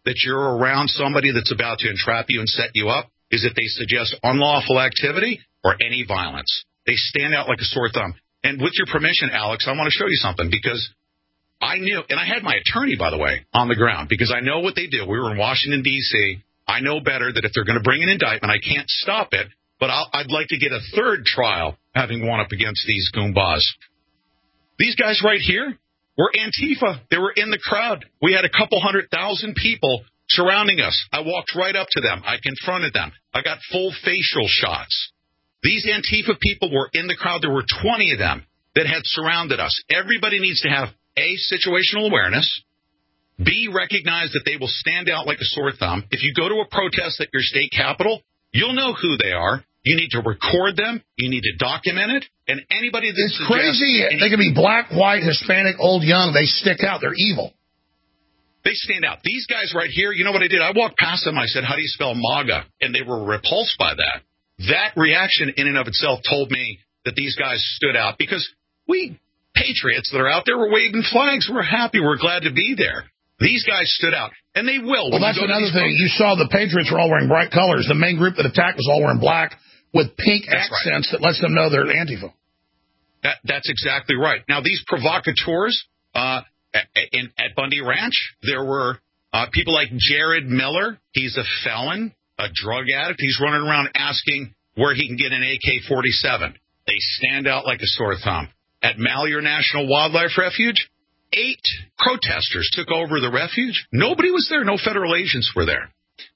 that you're around somebody that's about to entrap you and set you up is if they suggest unlawful activity or any violence. They stand out like a sore thumb. And with your permission, Alex, I want to show you something because I knew, and I had my attorney, by the way, on the ground because I know what they do. We were in Washington, D C I know better that if they're going to bring an indictment, I can't stop it, but I'll, I'd like to get a third trial having one up against these goombas. These guys right here were Antifa. They were in the crowd. We had a couple hundred thousand people surrounding us. I walked right up to them. I confronted them. I got full facial shots. These Antifa people were in the crowd. There were twenty of them that had surrounded us. Everybody needs to have, A, situational awareness, B, recognize that they will stand out like a sore thumb. If you go to a protest at your state capitol, you'll know who they are. You need to record them. You need to document it. And anybody that's It's crazy. Any- they can be black, white, Hispanic, old, young. They stick out. They're evil. They stand out. These guys right here, you know what I did? I walked past them. I said, how do you spell MAGA? And they were repulsed by that. That reaction in and of itself told me that these guys stood out because we patriots that are out there were waving flags. We're happy. We're glad to be there. These guys stood out, and they will. Well, that's another thing. You saw the Patriots were all wearing bright colors. The main group that attacked was all wearing black with pink that's accents right. that lets them know they're Antifa. That, that's exactly right. Now, these provocateurs uh, in, at Bundy Ranch, there were uh, people like Jared Miller. He's a felon, a drug addict. He's running around asking where he can get an A K forty-seven. They stand out like a sore thumb. At Malheur National Wildlife Refuge, eight protesters took over the refuge. Nobody was there. No federal agents were there.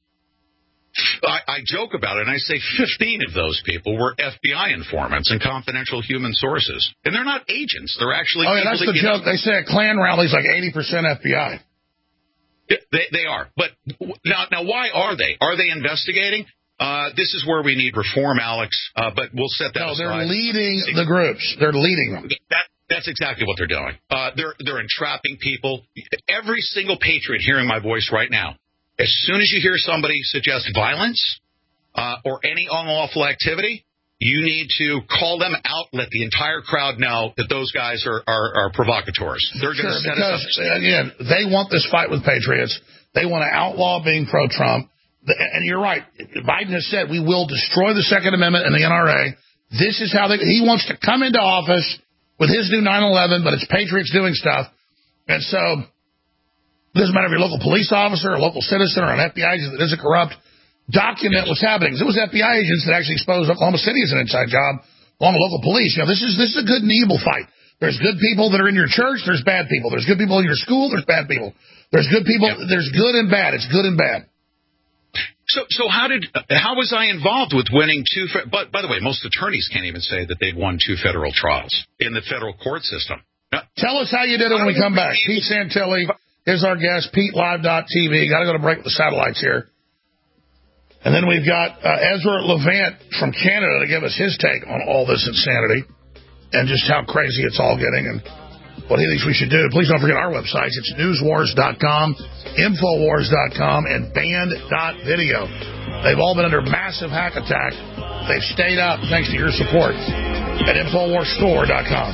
I, I joke about it, and I say fifteen of those people were F B I informants and confidential human sources. And they're not agents. They're actually Oh, yeah, that's the joke. Know. They say a Klan rally is like eighty percent F B I. They, they are. But now, now, why are they? Are they investigating? Uh, this is where we need reform, Alex, uh, but we'll set that no, aside. No, they're leading the groups. They're leading them. That, that's exactly what they're doing. Uh, they're, they're entrapping people. Every single patriot hearing my voice right now, as soon as you hear somebody suggest violence uh, or any unlawful activity, you need to call them out, let the entire crowd know that those guys are, are, are provocateurs. They're going to sure, set because, us up. Again, they want this fight with patriots. They want to outlaw being pro-Trump. And you're right. Biden has said we will destroy the Second Amendment and the N R A. This is how they, he wants to come into office with his new nine eleven, but it's patriots doing stuff. And so it doesn't matter if you're a local police officer, a local citizen, or an F B I agent that isn't corrupt. Document what's happening. It was F B I agents that actually exposed Oklahoma City as an inside job along with local police. You know, this is this is a good and evil fight. There's good people that are in your church. There's bad people. There's good people in your school. There's bad people. There's good people. Yep. There's good and bad. It's good and bad. So, so how did how was I involved with winning two? Fe- but by the way, most attorneys can't even say that they've won two federal trials in the federal court system. Now, tell us how you did it when we come back. Pete Santilli is our guest. Pete Live dot T V. Got to go to break with the satellites here, and then we've got uh, Ezra Levant from Canada to give us his take on all this insanity and just how crazy it's all getting and what he thinks we should do. Please don't forget our websites. It's news wars dot com, infowars dot com, and band dot video. They've all been under massive hack attack. They've stayed up thanks to your support at infowars store dot com.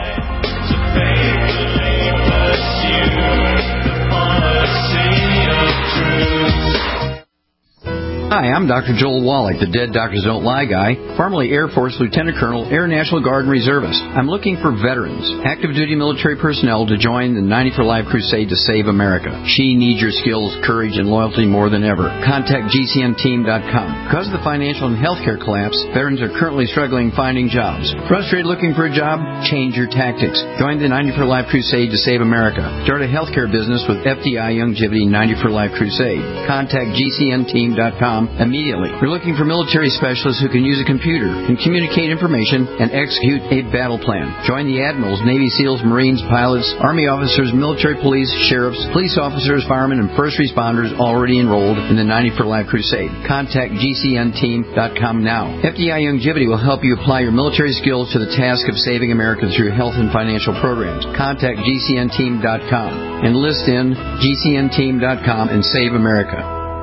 Hi, I'm Doctor Joel Wallach, the Dead Doctors Don't Lie guy, formerly Air Force Lieutenant Colonel, Air National Guard and Reservist. I'm looking for veterans, active duty military personnel to join the ninety for Life crusade to save America. She needs your skills, courage, and loyalty more than ever. Contact G C N team dot com. Because of the financial and healthcare collapse, veterans are currently struggling finding jobs. Frustrated looking for a job? Change your tactics. Join the ninety for Life crusade to save America. Start a healthcare business with F D I Longevity ninety for Life crusade. Contact G C N team dot com immediately. We're looking for military specialists who can use a computer and communicate information and execute a battle plan. Join the admirals, Navy SEALs, Marines, pilots, Army officers, military police, sheriffs, police officers, firemen, and first responders already enrolled in the ninety for Life crusade. Contact G C N team dot com now. F D I Longevity will help you apply your military skills to the task of saving America through health and financial programs. Contact G C N team dot com. Enlist in G C N team dot com and save America.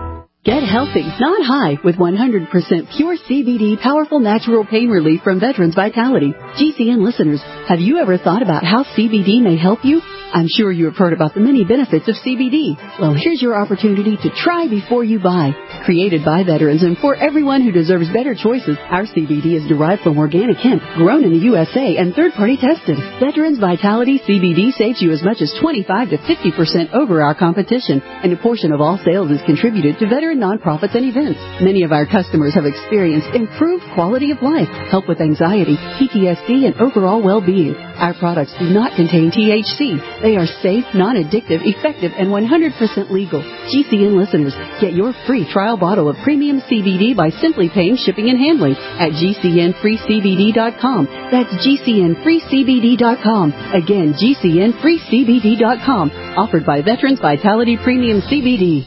Get healthy, not high, with one hundred percent pure C B D powerful natural pain relief from Veterans Vitality. G C N listeners, have you ever thought about how C B D may help you? I'm sure you have heard about the many benefits of C B D. Well, here's your opportunity to try before you buy. Created by veterans and for everyone who deserves better choices, our C B D is derived from organic hemp, grown in the U S A and third-party tested. Veterans Vitality C B D saves you as much as twenty-five to fifty percent over our competition, and a portion of all sales is contributed to veteran nonprofits and events. Many of our customers have experienced improved quality of life, help with anxiety, P T S D, and overall well-being. Our products do not contain T H C. They are safe, non-addictive, effective, and one hundred percent legal. G C N listeners, get your free trial bottle of premium C B D by simply paying shipping and handling at G C N free C B D dot com. That's G C N free C B D dot com. Again, G C N free C B D dot com. Offered by Veterans Vitality Premium C B D.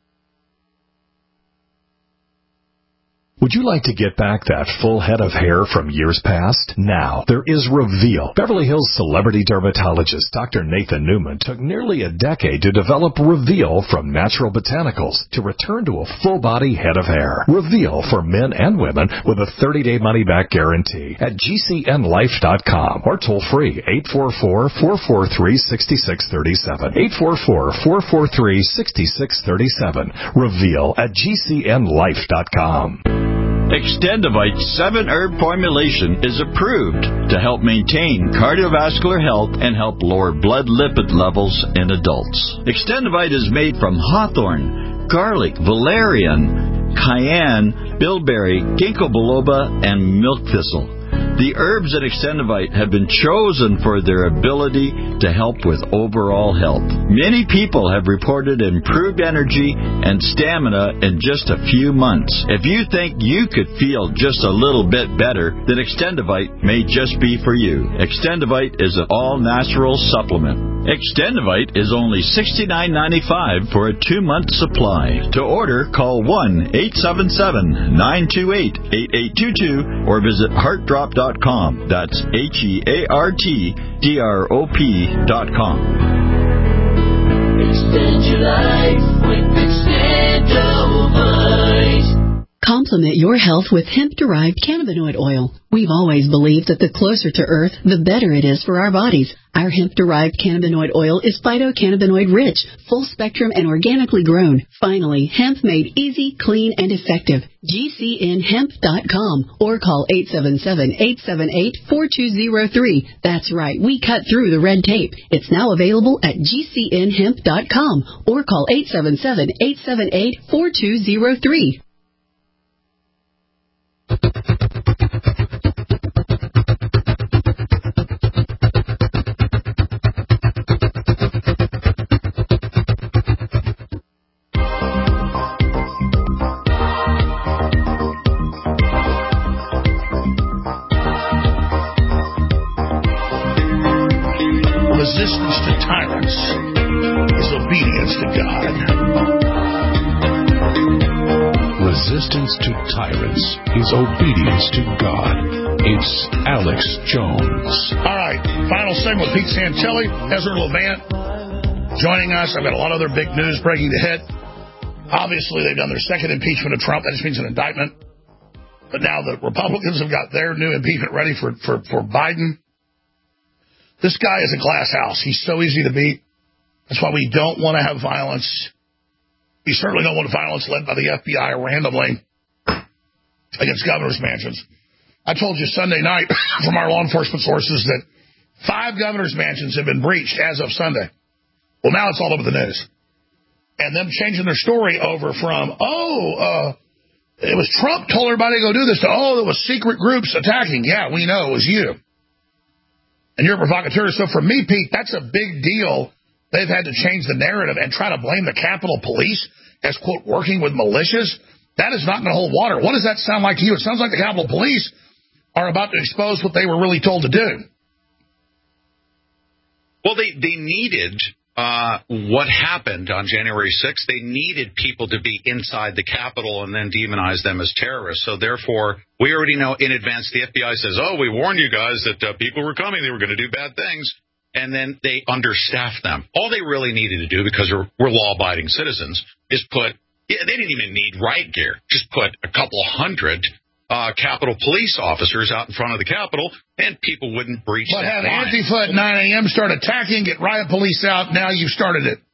Would you like to get back that full head of hair from years past? Now, there is Reveal. Beverly Hills celebrity dermatologist Doctor Nathan Newman took nearly a decade to develop Reveal from natural botanicals to return to a full-body head of hair. Reveal for men and women with a thirty-day money-back guarantee at G C N life dot com or toll-free eight four four, four four three, six six three seven. eight four four, four four three, six six three seven. Reveal at G C N life dot com. Extendivite's seven herb formulation is approved to help maintain cardiovascular health and help lower blood lipid levels in adults. Extendivite is made from hawthorn, garlic, valerian, cayenne, bilberry, ginkgo biloba, and milk thistle. The herbs in Extendivite have been chosen for their ability to help with overall health. Many people have reported improved energy and stamina in just a few months. If you think you could feel just a little bit better, then Extendivite may just be for you. Extendivite is an all-natural supplement. Extendivite is only sixty-nine ninety-five for a two-month supply. To order, call one eight seven seven, nine two eight, eight eight two two or visit heart drop dot com. That's H E A R T D R O P dot com. Extend your life with Extendivite. Complement your health with hemp-derived cannabinoid oil. We've always believed that the closer to Earth, the better it is for our bodies. Our hemp-derived cannabinoid oil is phytocannabinoid rich, full-spectrum, and organically grown. Finally, hemp made easy, clean, and effective. G C N hemp dot com or call eight seven seven, eight seven eight, four two zero three. That's right, we cut through the red tape. It's now available at G C N hemp dot com or call eight seven seven, eight seven eight, four two zero three. Resistance to tyrants is obedience to God. Resistance to tyrants is obedience to God. It's Alex Jones. All right, final segment with Pete Santelli, Ezra Levant joining us. I've got a lot of other big news breaking to hit. Obviously, they've done their second impeachment of Trump. That just means an indictment. But now the Republicans have got their new impeachment ready for, for, for Biden. This guy is a glass house. He's so easy to beat. That's why we don't want to have violence. We certainly don't want violence led by the F B I randomly against governors' mansions. I told you Sunday night from our law enforcement sources that five governors' mansions have been breached as of Sunday. Well, now it's all over the news. And them changing their story over from, oh, uh, it was Trump told everybody to go do this, to, oh, there was secret groups attacking. Yeah, we know it was you. And you're a provocateur. So for me, Pete, that's a big deal. They've had to change the narrative and try to blame the Capitol Police as, quote, working with militias. That is not going to hold water. What does that sound like to you? It sounds like the Capitol Police are about to expose what they were really told to do. Well, they, they needed uh, what happened on January sixth. They needed people to be inside the Capitol and then demonize them as terrorists. So therefore, we already know in advance the F B I says, oh, we warned you guys that uh, people were coming. They were going to do bad things. And then they understaffed them. All they really needed to do, because we're, we're law-abiding citizens, is put Yeah, they didn't even need riot gear. Just put a couple hundred uh, Capitol police officers out in front of the Capitol, and people wouldn't breach but that have line. Antifa at nine a.m. start attacking, get riot police out, now you've started it.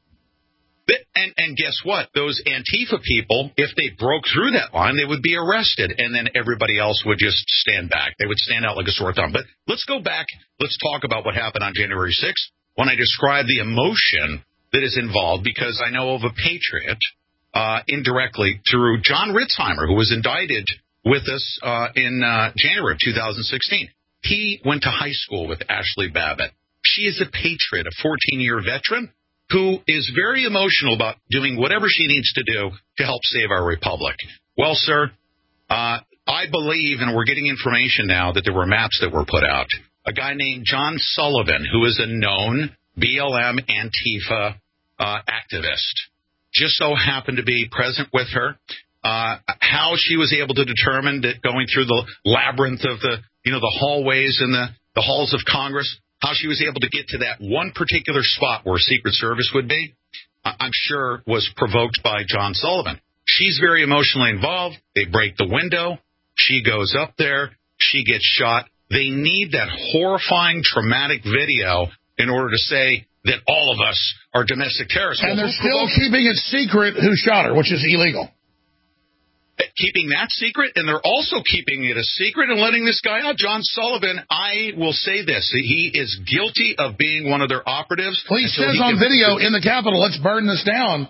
And, and guess what? Those Antifa people, if they broke through that line, they would be arrested, and then everybody else would just stand back. They would stand out like a sore thumb. But let's go back. Let's talk about what happened on January sixth when I described the emotion that is involved, because I know of a patriot uh, indirectly through John Ritzheimer, who was indicted with us uh, in uh, January of two thousand sixteen. He went to high school with Ashley Babbitt. She is a patriot, a fourteen-year veteran who is very emotional about doing whatever she needs to do to help save our republic. Well, sir, uh, I believe, and we're getting information now, that there were maps that were put out. A guy named John Sullivan, who is a known B L M Antifa uh, activist, just so happened to be present with her. Uh, how she was able to determine that going through the labyrinth of the, you know, the hallways and the, the halls of Congress, how she was able to get to that one particular spot where Secret Service would be, I'm sure was provoked by John Sullivan. She's very emotionally involved. They break the window. She goes up there. She gets shot. They need that horrifying, traumatic video in order to say that all of us are domestic terrorists. And well, they're still keeping it secret who shot her, which is illegal. Keeping that secret, and they're also keeping it a secret and letting this guy out. John Sullivan, I will say this, he is guilty of being one of their operatives. Well, he says he on can, video in the Capitol, let's burn this down.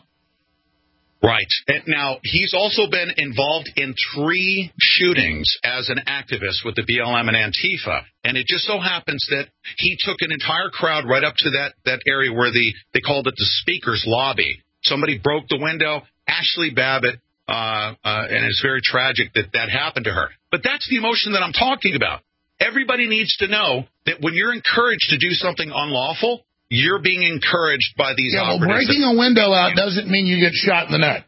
Right. And now, he's also been involved in three shootings as an activist with the B L M and Antifa. And it just so happens that he took an entire crowd right up to that, that area where the they called it the speaker's lobby. Somebody broke the window. Ashley Babbitt, Uh, uh, and it's very tragic that that happened to her. But that's the emotion that I'm talking about. Everybody needs to know that when you're encouraged to do something unlawful, you're being encouraged by these yeah, well, operatives. breaking a window out doesn't mean you get shot in the neck.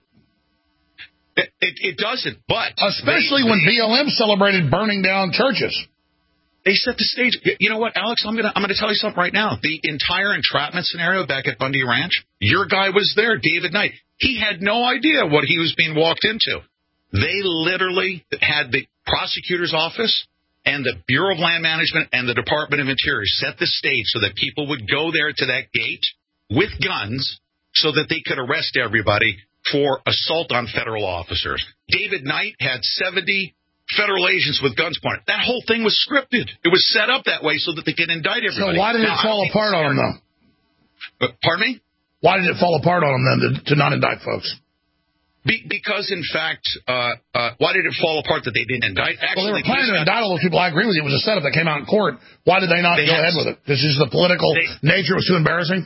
It, it, it doesn't, but... Especially they, when they, B L M celebrated burning down churches. They set the stage. You know what, Alex? I'm gonna I'm gonna tell you something right now. The entire entrapment scenario back at Bundy Ranch, your guy was there, David Knight. He had no idea what he was being walked into. They literally had the prosecutor's office and the Bureau of Land Management and the Department of Interior set the stage so that people would go there to that gate with guns so that they could arrest everybody for assault on federal officers. David Knight had seventy federal agents with guns pointed. That whole thing was scripted. It was set up that way so that they could indict everybody. So why did now, it fall apart on them, Uh, though? pardon me? Why did it fall apart on them, then, to, to not indict folks? Be, because, in fact, uh, uh, why did it fall apart that they didn't indict? Actually, well, they were planning to indict all those people. I agree with you. It was a setup that came out in court. Why did they not they go ahead with it? This is the political they, nature was too embarrassing?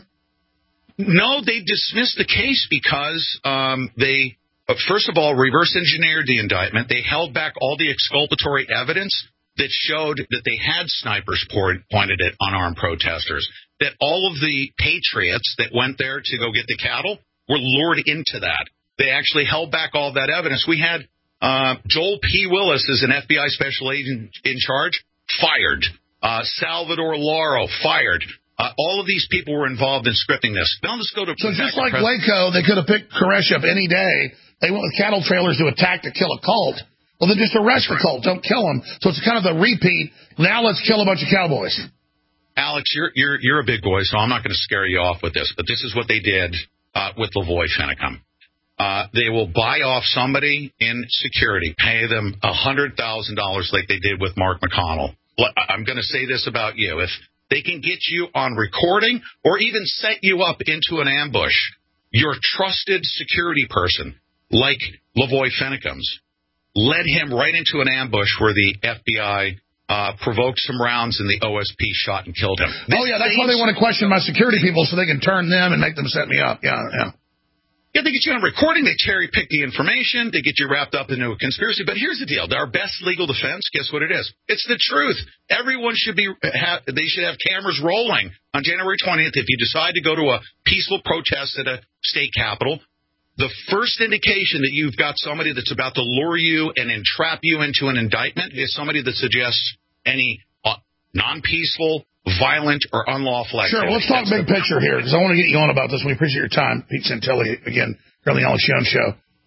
No, they dismissed the case because um, they... Uh, first of all, reverse engineered the indictment. They held back all the exculpatory evidence that showed that they had snipers point, pointed at unarmed protesters, that all of the patriots that went there to go get the cattle were lured into that. They actually held back all that evidence. We had uh, Joel P. Willis as an F B I special agent in charge, fired. Uh, Salvador Lauro, fired. Uh, all of these people were involved in scripting this. Now let's go to... So just like Waco, they could have picked Koresh up any day. They went with cattle trailers to attack to kill a cult. Well, then just arrest the cult. Don't kill them. So it's kind of the repeat. Now let's kill a bunch of cowboys. Alex, you're you're you're a big boy, so I'm not going to scare you off with this. But this is what they did uh, with Lavoy Finicum. Uh, they will buy off somebody in security, pay them one hundred thousand dollars like they did with Mark McConnell. I'm going to say this about you. If they can get you on recording or even set you up into an ambush, your trusted security person, like Lavoy Finicum's, led him right into an ambush where the F B I uh, provoked some rounds and the O S P shot and killed him. This oh, yeah, that's why they want to question my security people so they can turn them and make them set me up. Yeah, yeah. Yeah, they get you on recording, they cherry-pick the information, they get you wrapped up into a conspiracy. But here's the deal. Our best legal defense, guess what it is? It's the truth. Everyone should be, have, they should have cameras rolling on January twentieth if you decide to go to a peaceful protest at a state capitol. The first indication that you've got somebody that's about to lure you and entrap you into an indictment is somebody that suggests any uh, non-peaceful, violent, or unlawful activity. Sure, let's talk That's big picture here, because I want to get you on about this. We appreciate your time. Pete Santilli, again, here on the Alex Jones Show.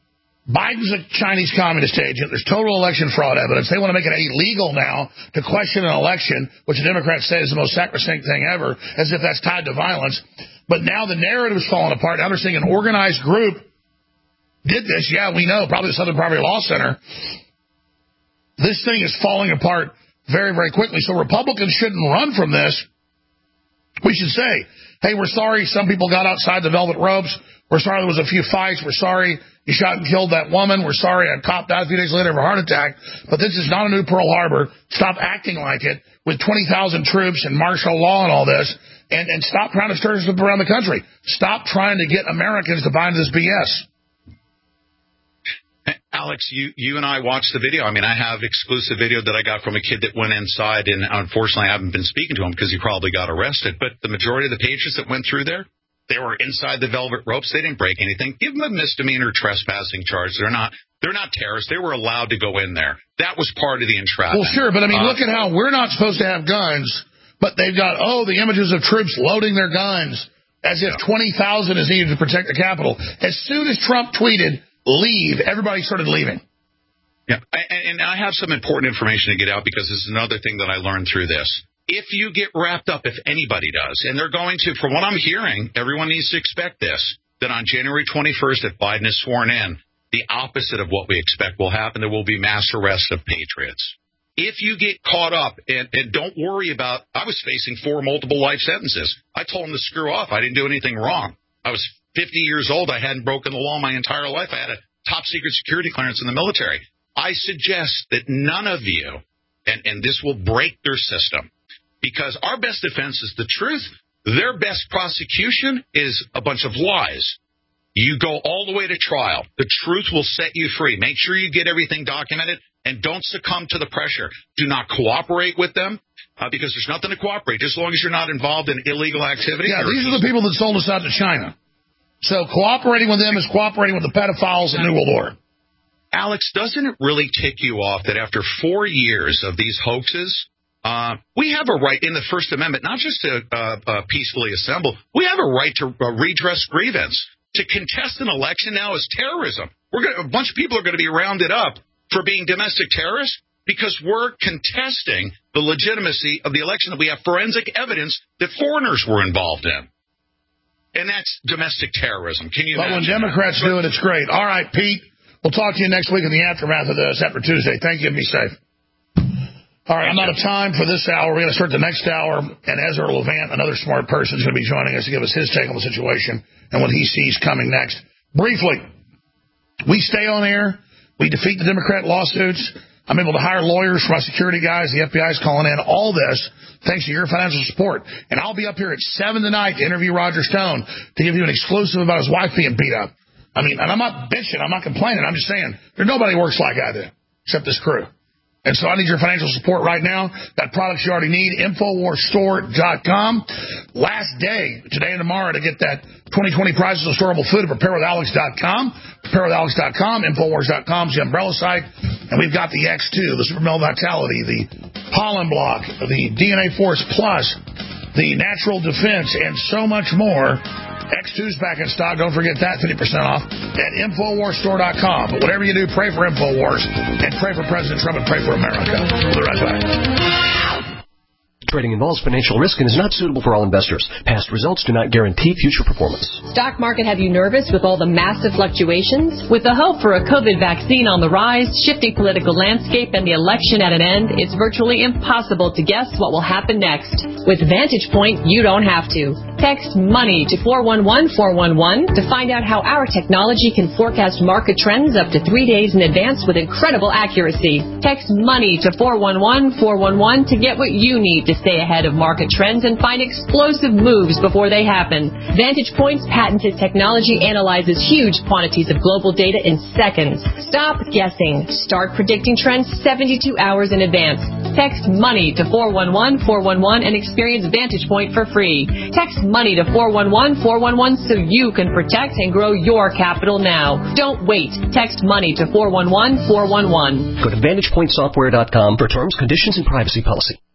Biden's a Chinese communist agent. There's total election fraud evidence. They want to make it illegal now to question an election, which the Democrats say is the most sacrosanct thing ever, as if that's tied to violence. But now the narrative's falling apart. Now they're saying an organized group did this. Yeah, we know, probably the Southern Poverty Law Center. This thing is falling apart very, very quickly. So Republicans shouldn't run from this. We should say, hey, we're sorry some people got outside the velvet ropes. We're sorry there was a few fights. We're sorry you shot and killed that woman. We're sorry a cop died a few days later of a heart attack. But this is not a new Pearl Harbor. Stop acting like it with twenty thousand troops and martial law and all this. And, and stop trying to stir us up around the country. Stop trying to get Americans to buy into this B S. Alex, you, you and I watched the video. I mean, I have exclusive video that I got from a kid that went inside, and unfortunately I haven't been speaking to him because he probably got arrested. But the majority of the patriots that went through there, they were inside the velvet ropes. They didn't break anything. Give them a misdemeanor trespassing charge. They're not they're not terrorists. They were allowed to go in there. That was part of the entrapment. Well, sure, but I mean, uh, look at how we're not supposed to have guns, but they've got, oh, the images of troops loading their guns as if twenty thousand is needed to protect the Capitol. As soon as Trump tweeted, leave, everybody started leaving. Yeah, and I have some important information to get out because this is another thing that I learned through this. If you get wrapped up, if anybody does, and they're going to, from what I'm hearing, everyone needs to expect this, that on January twenty-first, if Biden is sworn in, the opposite of what we expect will happen. There will be mass arrests of patriots. If you get caught up, and, and don't worry about, I was facing four multiple life sentences. I told them to screw off. I didn't do anything wrong. I was fifty years old. I hadn't broken the law my entire life. I had a top secret security clearance in the military. I suggest that none of you, and, and this will break their system, because our best defense is the truth. Their best prosecution is a bunch of lies. You go all the way to trial. The truth will set you free. Make sure you get everything documented, and don't succumb to the pressure. Do not cooperate with them, uh, because there's nothing to cooperate. Just as long as you're not involved in illegal activity. Yeah, these are the people that sold us out to China. So cooperating with them is cooperating with the pedophiles in New World Order. Alex, doesn't it really tick you off that after four years of these hoaxes, Uh, we have a right in the First Amendment, not just to uh, uh, peacefully assemble. We have a right to uh, redress grievance. To contest an election now is terrorism. We're gonna, a bunch of people are going to be rounded up for being domestic terrorists because we're contesting the legitimacy of the election, that we have forensic evidence that foreigners were involved in. And that's domestic terrorism. Can you but imagine? When Democrats do it, it's great. All right, Pete, we'll talk to you next week in the aftermath of this, after Tuesday. Thank you, and be safe. All right, I'm out of time for this hour. We're going to start the next hour, and Ezra Levant, another smart person, is going to be joining us to give us his take on the situation and what he sees coming next. Briefly, we stay on air. We defeat the Democrat lawsuits. I'm able to hire lawyers for my security guys. The F B I is calling in. All this thanks to your financial support. And I'll be up here at seven tonight to interview Roger Stone to give you an exclusive about his wife being beat up. I mean, and I'm not bitching. I'm not complaining. I'm just saying there's nobody who works like I do except this crew. And so I need your financial support right now. Got products you already need, Infowars Store dot com. Last day, today and tomorrow, to get that twenty twenty Prices of Storable Food at Prepare With Alex dot com. Prepare With Alex dot com, Infowars dot com is the umbrella site. And we've got the X two, the Super Male Vitality, the Pollen Block, the D N A Force Plus, the Natural Defense, and so much more. X two's back in stock. Don't forget that, fifty percent off at Infowars Store dot com. But whatever you do, pray for Infowars and pray for President Trump and pray for America. We'll be right back. Trading involves financial risk and is not suitable for all investors. Past results do not guarantee future performance. Stock market have you nervous with all the massive fluctuations? With the hope for a COVID vaccine on the rise, shifting political landscape, and the election at an end, it's virtually impossible to guess what will happen next. With Vantage Point, you don't have to. Text MONEY to four one one four one one to find out how our technology can forecast market trends up to three days in advance with incredible accuracy. Text MONEY to four one one four one one to get what you need to stay ahead of market trends and find explosive moves before they happen. Vantage Point's patented technology analyzes huge quantities of global data in seconds. Stop guessing. Start predicting trends seventy-two hours in advance. Text MONEY to four one one four one one and experience Vantage Point for free. Text MONEY to four one one four one one so you can protect and grow your capital now. Don't wait. Text MONEY to four one one four one one. Go to Vantage Point Software dot com for terms, conditions, and privacy policy.